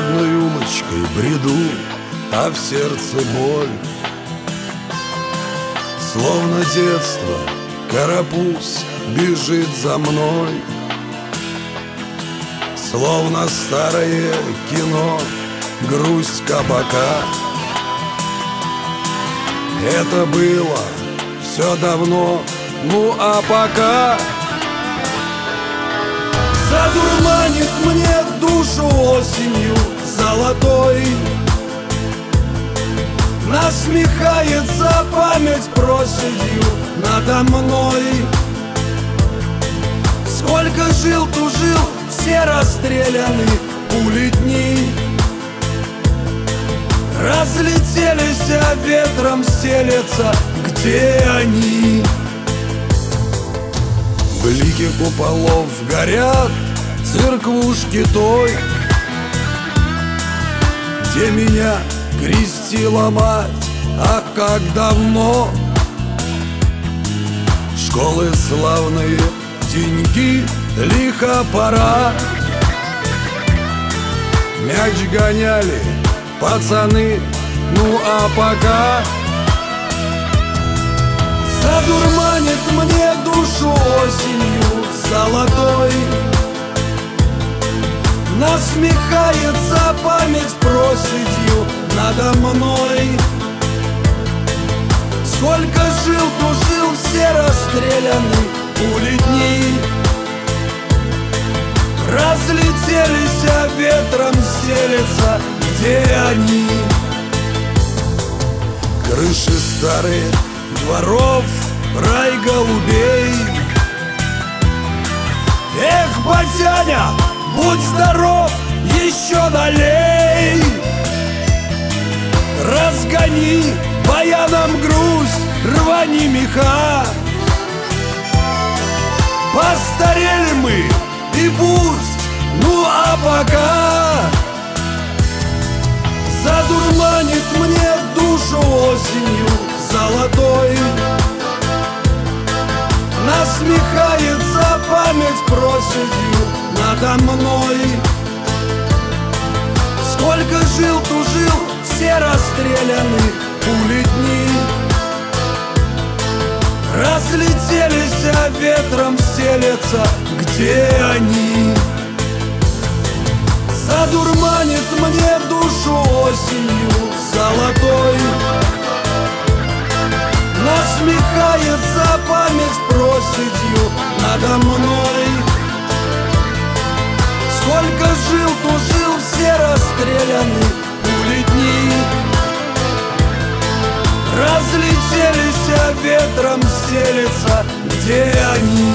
одной улочкой бреду, а в сердце боль. Словно детство карапуз бежит за мной, словно старое кино, грусть кабака. Это было все давно, ну а пока задурманит мне душу осенью золотой, насмехается память проседью надо мной. Сколько жил, тужил, все расстреляны пули дни, разлетелись, а ветром стелется. Где они? Блики куполов горят церквушки той, где меня крестила мать, ах, как давно. Школы славные, деньги, лихо пора. Мяч гоняли пацаны, ну а пока задурманит мне душу осенью золотой, насмехается память проседью надо мной. Сколько жил, тужил, все расстреляны пули дни, разлетелись, а ветром стелется. Где они? Крыши старые дворов, рай голубей. Эх, батяня, будь здоров, еще налей. Разгони баяном грусть, рвани меха. Постарели мы и пусть, ну а пока задурманит мне душу осенью золотой, насмехается память проседью надо мной. Сколько жил, тужил, все расстреляны пули дни, разлетелись, а ветром стелется. Где они? Задурманит мне душу осенью золотой, насмехается память проседью надо мной. Сколько жил, тужил, все расстреляны пули дни, разлетелись, а ветром стелется. Где они?